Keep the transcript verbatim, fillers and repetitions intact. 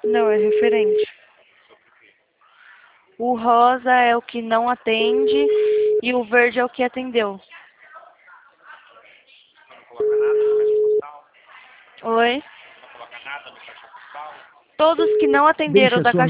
Não, é referente. O rosa é o que não atende e o verde é o que atendeu. Não coloca nada no caixa postal? Oi? Não coloca nada no caixa postal? Todos que não atenderam Deixa da sua